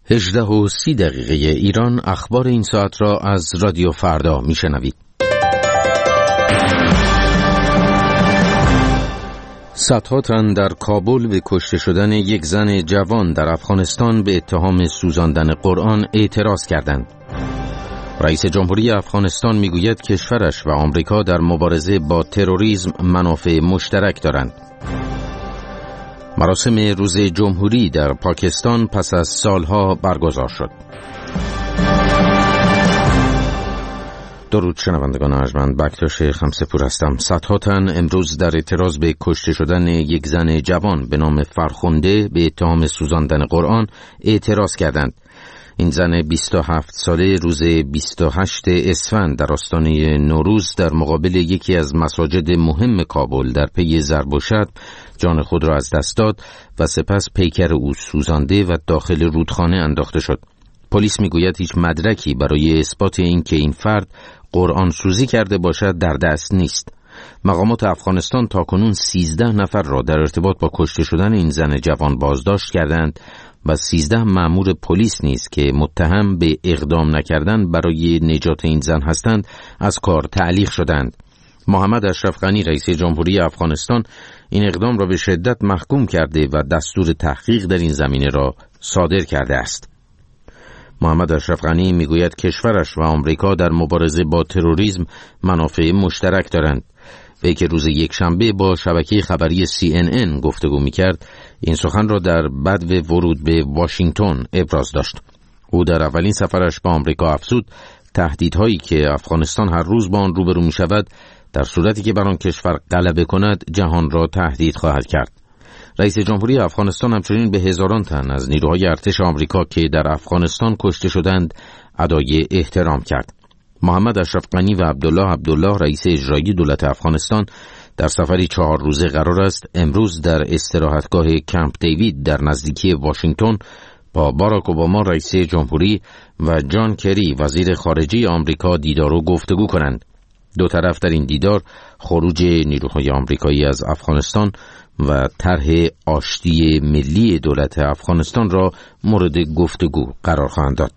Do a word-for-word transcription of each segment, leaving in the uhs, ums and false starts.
هجده و سی دقیقه ایران. اخبار این ساعت را از رادیو فردا میشنوید. صدها تن در کابل به کشته شدن یک زن جوان در افغانستان به اتهام سوزاندن قرآن اعتراض کردند. رئیس جمهوری افغانستان میگوید کشورش و آمریکا در مبارزه با تروریسم منافع مشترک دارند. مراسم روز جمهوری در پاکستان پس از سالها برگزار شد. درود شنوندگان ارجمند، بکتاش خمسه‌پور هستم. صدها تن امروز در اعتراض به کشته شدن یک زن جوان به نام فرخنده به اتهام سوزاندن قرآن اعتراض کردند. این زن بیست و هفت ساله روز بیست و هشتم اسفند در آستانه نوروز در مقابل یکی از مساجد مهم کابل در پی ضرب و شتم جان خود را از دست داد و سپس پیکر او سوزانده و داخل رودخانه انداخته شد. پلیس میگوید هیچ مدرکی برای اثبات اینکه این فرد قرآن سوزی کرده باشد در دست نیست. مقامات افغانستان تاکنون سیزده نفر را در ارتباط با کشته شدن این زن جوان بازداشت کردند و سیزده مأمور پلیس نیز که متهم به اقدام نکردن برای نجات این زن هستند از کار تعلیق شدند. محمد اشرف غنی رئیس جمهوری افغانستان این اقدام را به شدت محکوم کرده و دستور تحقیق در این زمینه را صادر کرده است. محمد اشرف غنی میگوید کشورش و آمریکا در مبارزه با تروریسم منافع مشترک دارند. وی که روز یکشنبه با شبکه خبری سی ان ان گفتگو می‌کرد، این سخن را در بدو ورود به واشنگتن ابراز داشت. او در اولین سفرش به آمریکا افزود تهدیدهایی که افغانستان هر روز با آن روبرو می‌شود در صورتی که بر آن کشور غلبه کند جهان را تهدید خواهد کرد. رئیس جمهوری افغانستان همچنین به هزاران تن از نیروهای ارتش آمریکا که در افغانستان کشته شدند ادای احترام کرد. محمد اشرف غنی و عبدالله عبدالله رئیس اجرایی دولت افغانستان در سفری چهار روزه قرار است امروز در استراحتگاه کمپ دیوید در نزدیکی واشنگتن با باراک اوباما رئیس جمهوری و جان کری وزیر خارجه آمریکا دیدار و گفتگو کنند. دو طرف در این دیدار خروج نیروهای آمریکایی از افغانستان و طرح آشتی ملی دولت افغانستان را مورد گفتگو قرار خواهند داد.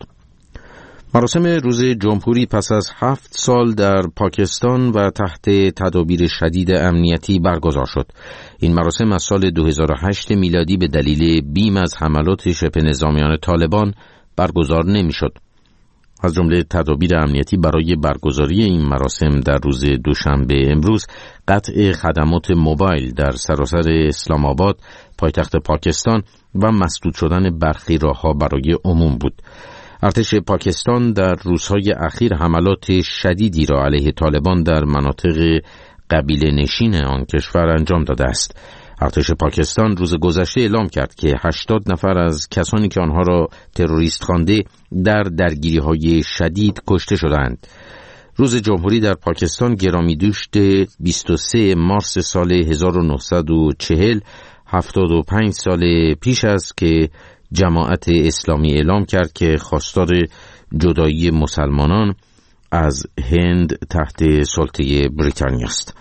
مراسم روز جمهوری پس از هفت سال در پاکستان و تحت تدابیر شدید امنیتی برگزار شد. این مراسم از سال دو هزار و هشت میلادی به دلیل بیم از حملات شبه نظامیان طالبان برگزار نمی‌شد. از جمله تدابیر امنیتی برای برگزاری این مراسم در روز دوشنبه امروز قطع خدمات موبایل در سراسر اسلام آباد پایتخت پاکستان و مسدود شدن برخی راه‌ها برای عموم بود. ارتش پاکستان در روزهای اخیر حملات شدیدی را علیه طالبان در مناطق قبیله نشین آن کشور انجام داده است. ارتش پاکستان روز گذشته اعلام کرد که هشتاد نفر از کسانی که آنها را تروریست خوانده در درگیری‌های شدید کشته شدند. روز جمهوری در پاکستان گرامی دوشت بیست و سوم مارس سال هزار و نهصد و چهل، هفتاد و پنج سال پیش است که جماعت اسلامی اعلام کرد که خواستار جدایی مسلمانان از هند تحت سلطه بریتانیا است.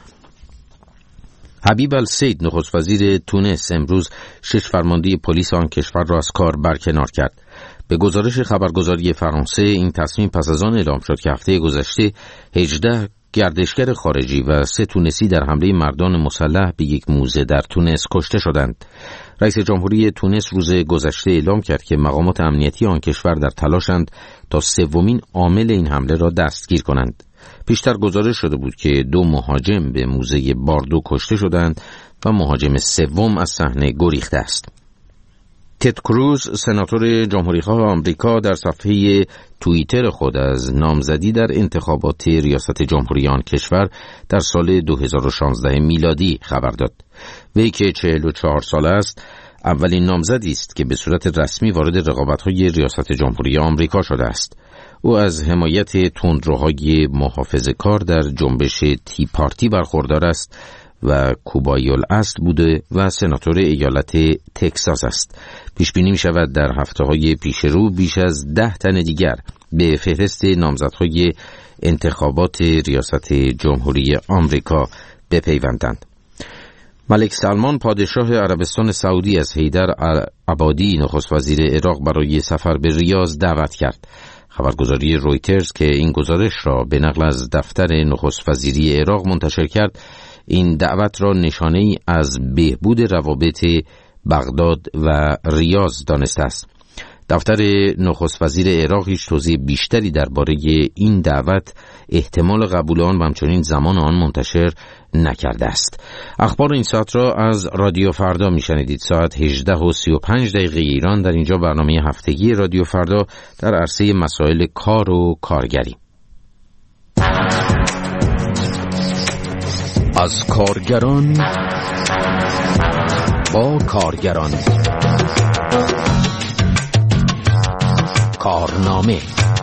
حبیب السید نخست وزیر تونس امروز شش فرمانده پلیس آن کشور را از کار برکنار کرد. به گزارش خبرگزاری فرانسه این تصمیم پس از آن اعلام شد که هفته گذشته هجده گردشگر خارجی و سه تونسی در حمله مردان مسلح به یک موزه در تونس کشته شدند. رئیس جمهوری تونس روز گذشته اعلام کرد که مقامات امنیتی آن کشور در تلاشند تا سومین عامل این حمله را دستگیر کنند. پیشتر گزارش شده بود که دو مهاجم به موزه باردو کشته شدند و مهاجم سوم از صحنه گریخته است. تد کروز سناتور جمهوری‌خواه آمریکا در صفحه توییتر خود از نامزدی در انتخابات ریاست جمهوری آن کشور در سال دو هزار و شانزده میلادی خبر داد. وی که چهل و چهار ساله است اولین نامزدی است که به صورت رسمی وارد رقابت‌های ریاست جمهوری آمریکا شده است. او از حمایت تندروهای محافظه‌کار در جنبش تی پارتی برخوردار است و کوبایی الاصل بوده و سناتور ایالت تکساس است. پیش بینی می شود در هفته‌های پیش رو بیش از ده تن دیگر به فهرست نامزدهای انتخابات ریاست جمهوری آمریکا بپیوندند. ملک سلمان پادشاه عربستان سعودی از حیدر عبادی نخست وزیر عراق برای سفر به ریاض دعوت کرد. خبرگزاری رویترز که این گزارش را به نقل از دفتر نخست وزیری عراق منتشر کرد، این دعوت را نشانه‌ای از بهبود روابط بغداد و ریاض دانسته است. دفتر نخست وزیر عراق هیچ توضیح بیشتری درباره این دعوت، احتمال قبول آن و همچنین زمان آن منتشر نکرده است. اخبار این ساعت را از رادیو فردا میشنیدید. ساعت هجده و سی و پنج دقیقه ایران. در اینجا برنامه هفتگی رادیو فردا در عرصه مسائل کار و کارگری. از کارگران با کارگران، کارنامه.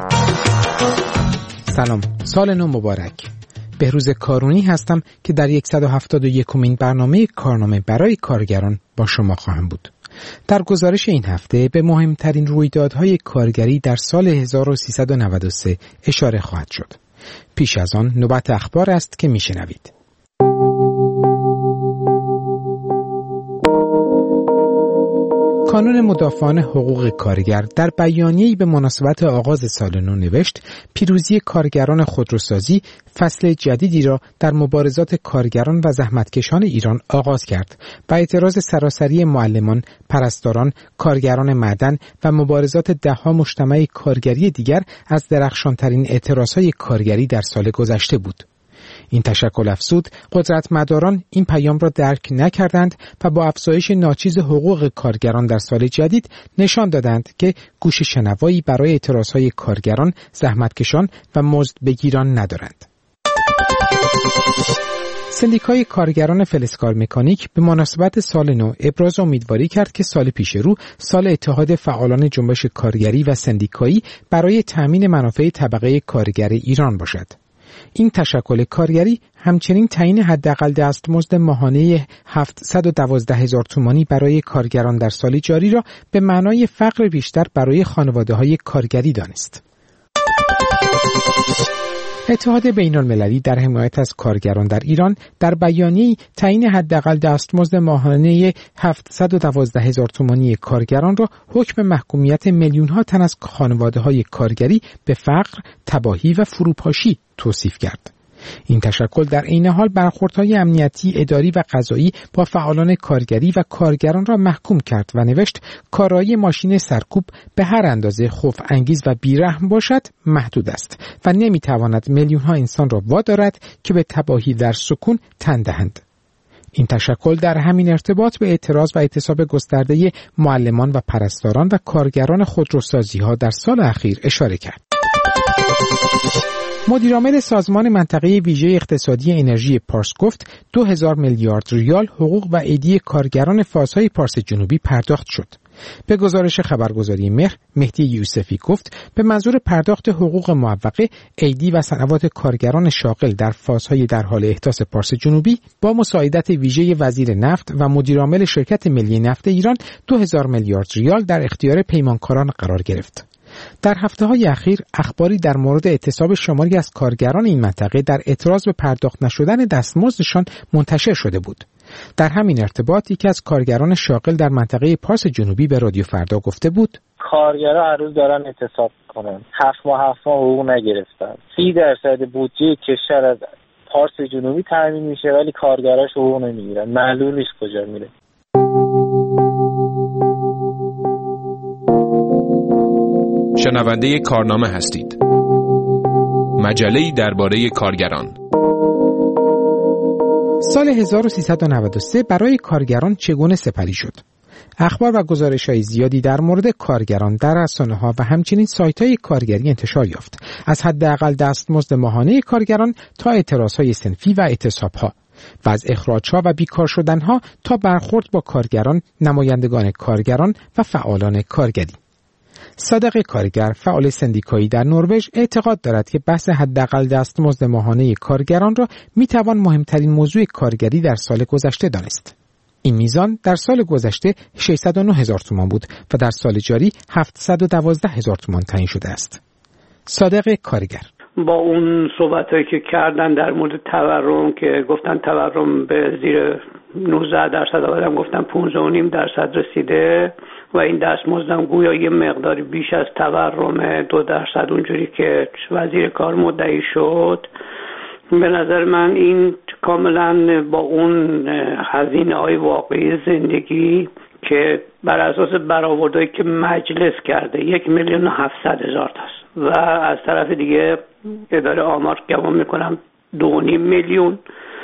سلام، سال نو مبارک. بهروز کارونی هستم که در صد و هفتاد و یکمین برنامه کارنامه برای کارگران با شما خواهم بود. در گزارش این هفته به مهمترین رویدادهای کارگری در سال هزار و سیصد و نود و سه اشاره خواهد شد. پیش از آن نوبت اخبار است که میشنوید. کانون مدافعان حقوق کارگر در بیانیه‌ای به مناسبت آغاز سال نو نوشت پیروزی کارگران خودروسازی فصل جدیدی را در مبارزات کارگران و زحمتکشان ایران آغاز کرد و اعتراض سراسری معلمان، پرستاران، کارگران معدن و مبارزات ده‌ها مجتمع کارگری دیگر از درخشانترین اعتراضهای کارگری در سال گذشته بود. این تشکل افزود قدرتمداران این پیام را درک نکردند و با افزایش ناچیز حقوق کارگران در سال جدید نشان دادند که گوش شنوایی برای اعتراضهای کارگران، زحمتکشان و مزدبگیران ندارند. سندیکای کارگران فلزکار مکانیک به مناسبت سال نو ابراز امیدواری کرد که سال پیش رو سال اتحاد فعالان جنبش کارگری و سندیکایی برای تأمین منافع طبقه کارگر ایران باشد. این تشکل کارگری همچنین تعیین حداقل دستمزد ماهانه هفتصد و دوازده هزار تومانی برای کارگران در سال جاری را به معنای فقر بیشتر برای خانواده‌های کارگری دانست. اتحاد بین‌المللی در حمایت از کارگران در ایران در بیانیه‌ای تعیین حداقل دستمزد ماهانه هفتصد و دوازده هزار تومانی کارگران را حکم محکومیت میلیون‌ها تن از خانواده‌های کارگری به فقر، تباهی و فروپاشی توصیف کرد. این تشکل در عین حال برخوردهای امنیتی، اداری و قضایی با فعالان کارگری و کارگران را محکوم کرد و نوشت کارایی ماشین سرکوب به هر اندازه خوف انگیز و بیرحم باشد محدود است و نمیتواند میلیون ها انسان را وادارد که به تباهی در سکون تن دهند. این تشکل در همین ارتباط به اعتراض و اعتصاب گسترده معلمان و پرستاران و کارگران خودروسازی ها در سال اخیر اشاره کرد. مدیرعامل سازمان منطقه ویژه اقتصادی انرژی پارس گفت دو هزار میلیارد ریال حقوق و ایدی کارگران فازهای پارس جنوبی پرداخت شد. به گزارش خبرگزاری مهر، مهدی یوسفی گفت به منظور پرداخت حقوق معوقه، ایدی و صنوات کارگران شاغل در فازهای در حال احداث پارس جنوبی با مساعدت ویژه وزیر نفت و مدیرعامل شرکت ملی نفت ایران دو هزار میلیارد ریال در اختیار پیمانکاران قرار گرفت. در هفته‌های اخیر اخباری در مورد اعتصاب شماری از کارگران این منطقه در اعتراض به پرداخت نشدن دستمزدشان منتشر شده بود. در همین ارتباط یکی از کارگران شاغل در منطقه پارس جنوبی به رادیو فردا گفته بود کارگرها هر روز دارن اعتصاب کنن، هفت ماه هفت ماه حقوق نگرفتن. سی درصد بودجه کشور از پارس جنوبی تامین میشه ولی کارگراش حقوق نمیگیرن. معلوم نیست کجا میره. شنونده کارنامه هستید. مجله‌ای درباره کارگران. سال هزار و سیصد و نود و سه برای کارگران چگونه سپری شد؟ اخبار و گزارش‌های زیادی در مورد کارگران در رسانه‌ها و همچنین سایت‌های کارگری انتشار یافت. از حداقل دستمزد ماهانه کارگران تا اعتراض‌های صنفی و اعتصاب‌ها و از اخراج‌ها و بیکار شدن‌ها تا برخورد با کارگران، نمایندگان کارگران و فعالان کارگری. صادق کارگر، فعال سندیکایی در نروژ، اعتقاد دارد که بحث حداقل دستمزد ماهانه کارگران را میتوان مهمترین موضوع کارگری در سال گذشته دانست. این میزان در سال گذشته ششصد و نه هزار تومان بود و در سال جاری هفتصد و دوازده هزار تومان تعیین شده است. صادق کارگر: با اون صحبتایی که کردن در مورد تورم که گفتن تورم به زیر نوزده درصد آدم گفتن پانزده و نیم درصد رسیده و این دستمزدم گویا یه مقداری بیش از تورم دو درصد اونجوری که وزیر کار مدعی شد. به نظر من این کاملا با اون هزینه‌های واقعی زندگی که بر اساس برآوردهایی که مجلس کرده یک میلیون و هفتصد هزار تاست و از طرف دیگه اداره آمار گمان میکنم دو نیم میلیون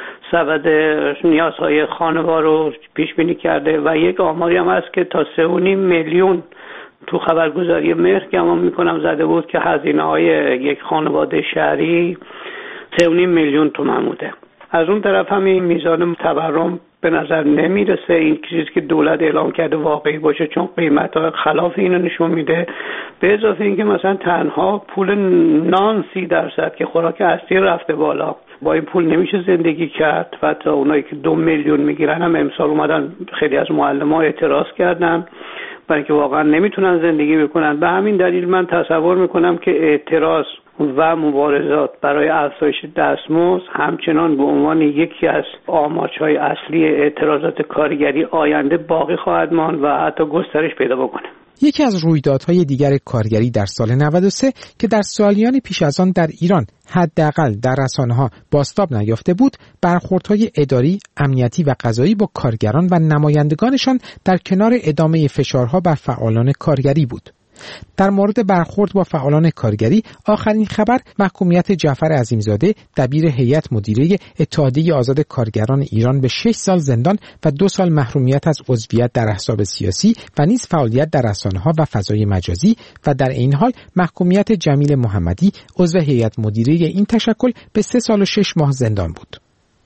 سبد نیازهای خانوار رو پیش بینی کرده و یک آماری هم هست که تا سه و نیم میلیون تو خبرگزاری مهر گمان میکنم زده بود که هزینه های یک خانواده شهری سه و نیم میلیون تومان بوده. از اون طرف هم این میزان تورم به نظر نمیرسه این چیزی که دولت اعلام کرده واقعی باشه، چون قیمت‌ها خلاف اینو نشون میده. به اضافه اینکه مثلا تنها پول نان سی درصد که خوراک اصلی رفته بالا، با این پول نمیشه زندگی کرد و تا اونایی که دو میلیون میگیرن هم امسال اومدن خیلی از معلم‌ها اعتراض کردن برای اینکه واقعا نمیتونن زندگی بکنن. به همین دلیل من تصور میکنم که اعتراض و مبارزات برای افزایش دستمزد همچنان به عنوان یکی از آماج‌های اصلی اعتراضات کارگری آینده باقی خواهد ماند و حتی گسترش پیدا بکنه. یکی از رویدادهای دیگر کارگری در سال نود و سه که در سالیان پیش از آن در ایران حداقل در رسانه‌ها بازتاب نیافته بود، برخوردهای اداری، امنیتی و قضایی با کارگران و نمایندگانشان در کنار ادامه فشارها بر فعالان کارگری بود. در مورد برخورد با فعالان کارگری، آخرین خبر محکومیت جعفر عظیمزاده دبیر هیئت مدیره اتحادیه آزاد کارگران ایران به شش سال زندان و دو سال محرومیت از عضویت در احزاب سیاسی و نیز فعالیت در رسانه‌ها و فضای مجازی و در این حال محکومیت جمیل محمدی عضو هیئت مدیره این تشکل به سه سال و شش ماه زندان بود.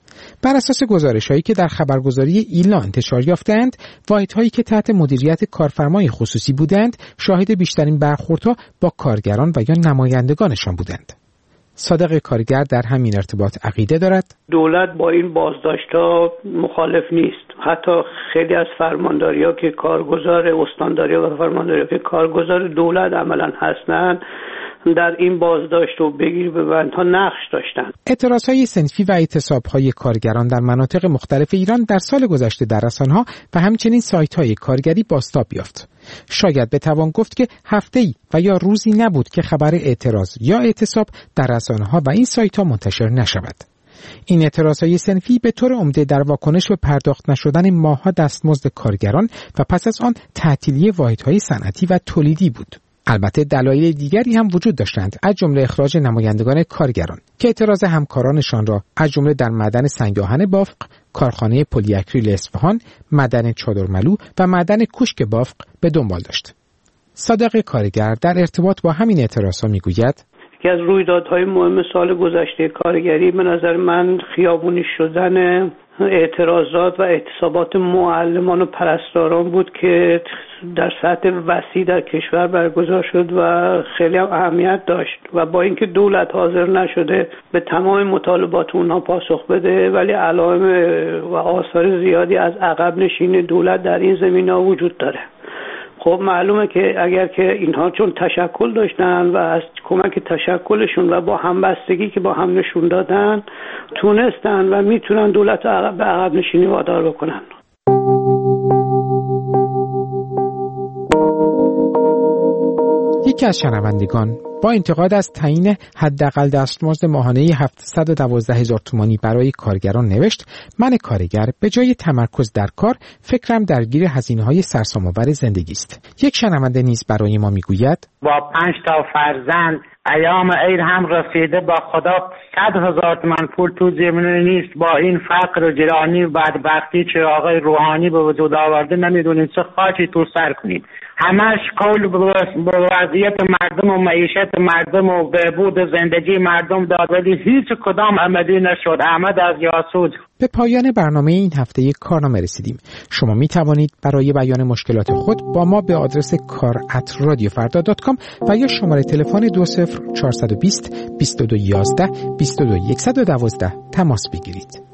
بر اساس گزارش‌هایی که در خبرگزاری ایلنا انتشار یافتند، واحدهایی که تحت مدیریت کارفرمای خصوصی بودند، شاهد بیشترین برخوردها با کارگران و یا نمایندگانشان بودند. صادق کارگر در همین ارتباط عقیده دارد دولت با این بازداشت‌ها مخالف نیست. حتی خیلی از فرمانداری‌ها که کارگزار استانداری و فرمانداری‌ها که کارگزار دولت عملاً هستند در این بازداشت و بگیر ببندها نقش داشتند. اعتراضهای صنفی و اعتصابهای کارگران در مناطق مختلف ایران در سال گذشته در رسانه‌ها و همچنین سایت‌های کارگری بازتاب یافت. شاید بتوان گفت که هفته‌ای و یا روزی نبود که خبر اعتراض یا اعتصاب در رسانه‌ها و این سایت‌ها منتشر نشود. این اعتراضهای صنفی به طور عمده در واکنش به پرداخت نشدن ماه‌ها دستمزد کارگران و پس از آن تعطیلی واحدهای صنعتی و تولیدی بود. البته دلایل دیگری هم وجود داشتند، از جمله اخراج نمایندگان کارگران که اعتراض همکارانشان را از جمله در معدن سنگ آهن بافق، کارخانه پلی اکریل اصفهان، معدن چادرملو و معدن کوشک بافق به دنبال داشت. صادق کارگر در ارتباط با همین اعتراضها میگوید یکی از رویدادهای مهم سال گذشته کارگری به نظر من خیابونی شدن اعتراضات و اعتصابات معلمان و پرستاران بود که در سطح وسیع در کشور برگزار شد و خیلی هم اهمیت داشت و با اینکه دولت حاضر نشده به تمام مطالبات اونها پاسخ بده، ولی علائم و آثار زیادی از عقب نشینی دولت در این زمینه‌ها وجود داره. خب معلومه که اگر که اینها چون تشکل داشتن و از کمک تشکلشون و با همبستگی که با هم نشون دادن تونستن و میتونن دولت رو به عقب نشینی وادار بکنن. یکی از شنوندگان با انتقاد از تعیین حداقل دستمزد ماهانه هفتصد و دوازده هزار تومانی برای کارگران نوشت: من کارگر به جای تمرکز در کار فکرم درگیر هزینه‌های سرسام‌آور زندگی است. یک شنونده نیز برای ما میگوید با پنج تا فرزند ایام عید هم رسیده، با خدا صد هزار تومان پول تو زمینه نیست. با این فقر و جرانی و بدبختی که آقای روحانی به وجود آورده نمیدونیم چه خاکی تو سر کنیم. همش قول به وضعیت مردم و معیشت مردم و بهبود زندگی مردم داد، ولی هیچ کدام عملی نشد. احمد از یاسود. به پایان برنامه این هفته کارنامه رسیدیم. شما می توانید برای بیان مشکلات خود با ما به آدرس کار ات رادیو فردا دات کام و یا شماره تلفن دو صفر چهارصد و بیست بیست و دو یازده بیست و دو صد و دوازده تماس بگیرید.